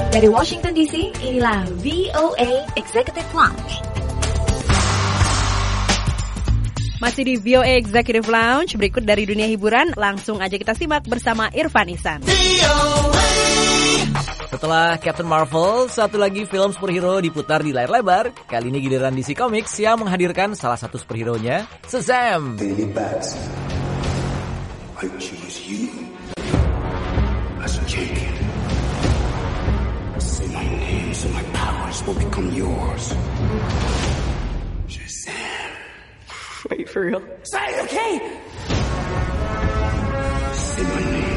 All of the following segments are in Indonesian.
Dari Washington DC, inilah VOA Executive Lounge. Masih di VOA Executive Lounge, berikut dari dunia hiburan, langsung aja kita simak bersama Irfan Ihsan. Setelah Captain Marvel, satu lagi film superhero diputar di layar lebar. Kali ini giliran DC Comics yang menghadirkan salah satu superhero-nya, Shazam. Billy Batson, I choose you as king. Say my name so my powers will become yours. Shazam. Wait, for real? Say it, okay? Say my name.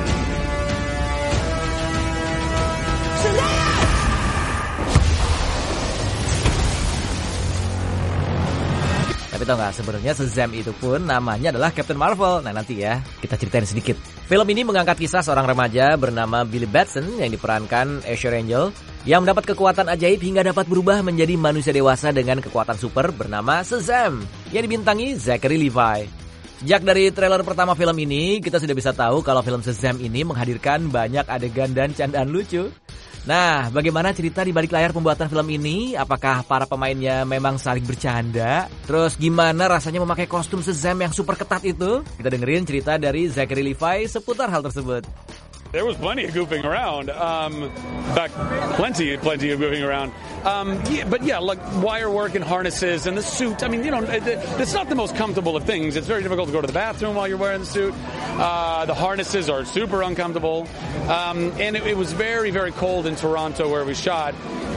Tapi tau gak, sebenarnya Shazam itu pun namanya adalah Captain Marvel. Nah nanti ya, kita ceritain sedikit. Film ini mengangkat kisah seorang remaja bernama Billy Batson yang diperankan Asher Angel, yang mendapat kekuatan ajaib hingga dapat berubah menjadi manusia dewasa dengan kekuatan super bernama Shazam, yang dibintangi Zachary Levi. Sejak dari trailer pertama film ini, kita sudah bisa tahu kalau film Shazam ini menghadirkan banyak adegan dan candaan lucu. Nah, bagaimana cerita di balik layar pembuatan film ini? Apakah para pemainnya memang saling bercanda? Terus gimana rasanya memakai kostum Shazam yang super ketat itu? Kita dengerin cerita dari Zachary Levi seputar hal tersebut. There was plenty of goofing around. In fact, plenty of goofing around. Like wire work and harnesses and the suit. I mean, it's not the most comfortable of things. It's very difficult to go to the bathroom while you're wearing the suit. The harnesses are super uncomfortable. And it was very, very cold in Toronto where we shot.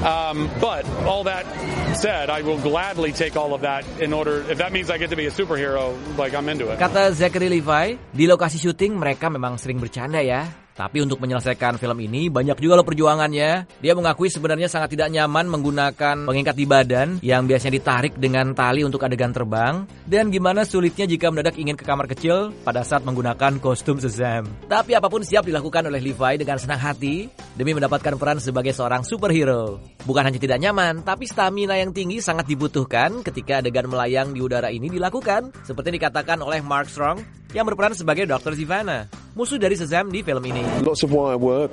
But all that said, I will gladly take all of that in order, if that means I get to be a superhero, like I'm into it. Kata Zachary Levi, di lokasi syuting mereka memang sering bercanda ya. Tapi untuk menyelesaikan film ini banyak juga loh perjuangannya. Dia mengakui sebenarnya sangat tidak nyaman menggunakan pengikat di badan yang biasanya ditarik dengan tali untuk adegan terbang. Dan gimana sulitnya jika mendadak ingin ke kamar kecil pada saat menggunakan kostum Shazam. Tapi apapun siap dilakukan oleh Levi dengan senang hati demi mendapatkan peran sebagai seorang superhero. Bukan hanya tidak nyaman, tapi stamina yang tinggi sangat dibutuhkan ketika adegan melayang di udara ini dilakukan. Seperti dikatakan oleh Mark Strong yang berperan sebagai Dr. Sivana, musuh dari Shazam di film ini. Lots of wire work,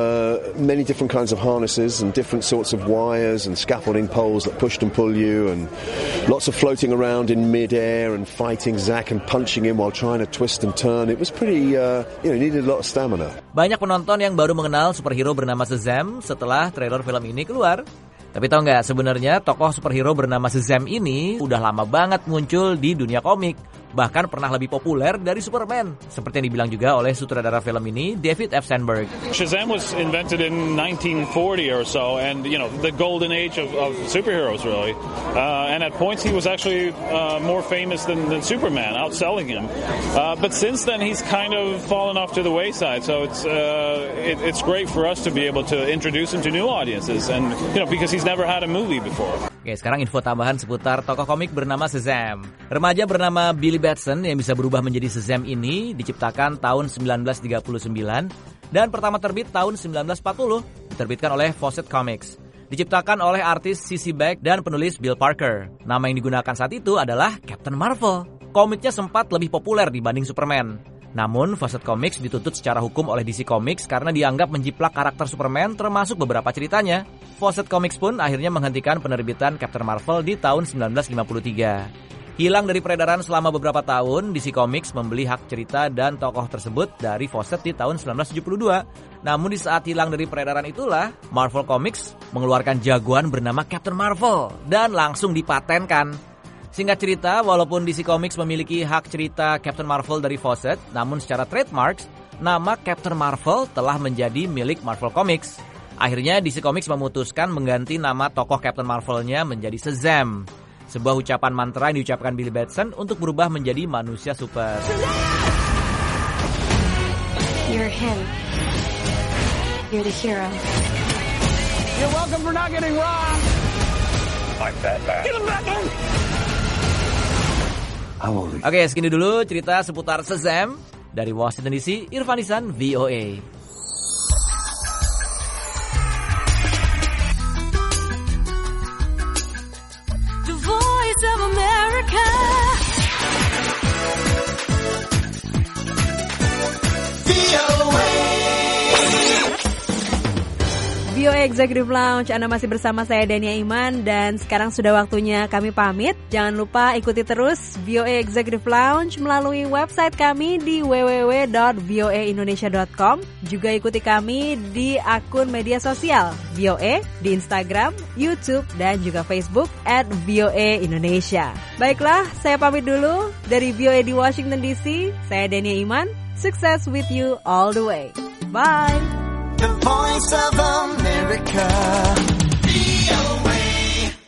many different kinds of harnesses and different sorts of wires and scaffolding poles that push and pull you, and lots of floating around in mid-air and fighting Zack and punching him while trying to twist and turn. It was pretty, needed a lot of stamina. Banyak penonton yang baru mengenal superhero bernama Shazam setelah trailer film ini keluar. Tapi tau nggak, sebenarnya tokoh superhero bernama Shazam ini udah lama banget muncul di dunia komik. Bahkan pernah lebih populer dari Superman. Seperti yang dibilang juga oleh sutradara film ini, David F. Sandberg. Shazam was invented in 1940 or so, and the golden age of superheroes really. And at points he was actually more famous than Superman, outselling him. But since then he's kind of fallen off to the wayside. So it's great for us to be able to introduce him to new audiences, and because he's never had a movie before. Oke, sekarang info tambahan seputar tokoh komik bernama Shazam. Remaja bernama Billy Batson yang bisa berubah menjadi Shazam ini diciptakan tahun 1939 dan pertama terbit tahun 1940, diterbitkan oleh Fawcett Comics. Diciptakan oleh artis C.C. Beck dan penulis Bill Parker. Nama yang digunakan saat itu adalah Captain Marvel. Komiknya sempat lebih populer dibanding Superman. Namun, Fawcett Comics dituntut secara hukum oleh DC Comics karena dianggap menjiplak karakter Superman termasuk beberapa ceritanya. Fawcett Comics pun akhirnya menghentikan penerbitan Captain Marvel di tahun 1953. Hilang dari peredaran selama beberapa tahun, DC Comics membeli hak cerita dan tokoh tersebut dari Fawcett di tahun 1972. Namun di saat hilang dari peredaran itulah, Marvel Comics mengeluarkan jagoan bernama Captain Marvel dan langsung dipatenkan. Singkat cerita, walaupun DC Comics memiliki hak cerita Captain Marvel dari Fawcett, namun secara trademarks, nama Captain Marvel telah menjadi milik Marvel Comics. Akhirnya DC Comics memutuskan mengganti nama tokoh Captain Marvel-nya menjadi Shazam. Sebuah ucapan mantra yang diucapkan Billy Batson untuk berubah menjadi manusia super. You're him. You're the hero. You're welcome for not getting wrong. I'm Batman. Get him back in! Oke, segini dulu cerita seputar Shazam. Dari Washington DC, Irfan Ihsan, VOA. The Voice of America. VOA Executive Lounge. Anda masih bersama saya Dania Iman dan sekarang sudah waktunya kami pamit. Jangan lupa ikuti terus VOA Executive Lounge melalui website kami di www.voaindonesia.com. Juga ikuti kami di akun media sosial VOA di Instagram, YouTube dan juga Facebook @VOA Indonesia. Baiklah, saya pamit dulu dari VOA di Washington DC. Saya Dania Iman. Success with you all the way. Bye. The Voice of America. VOA.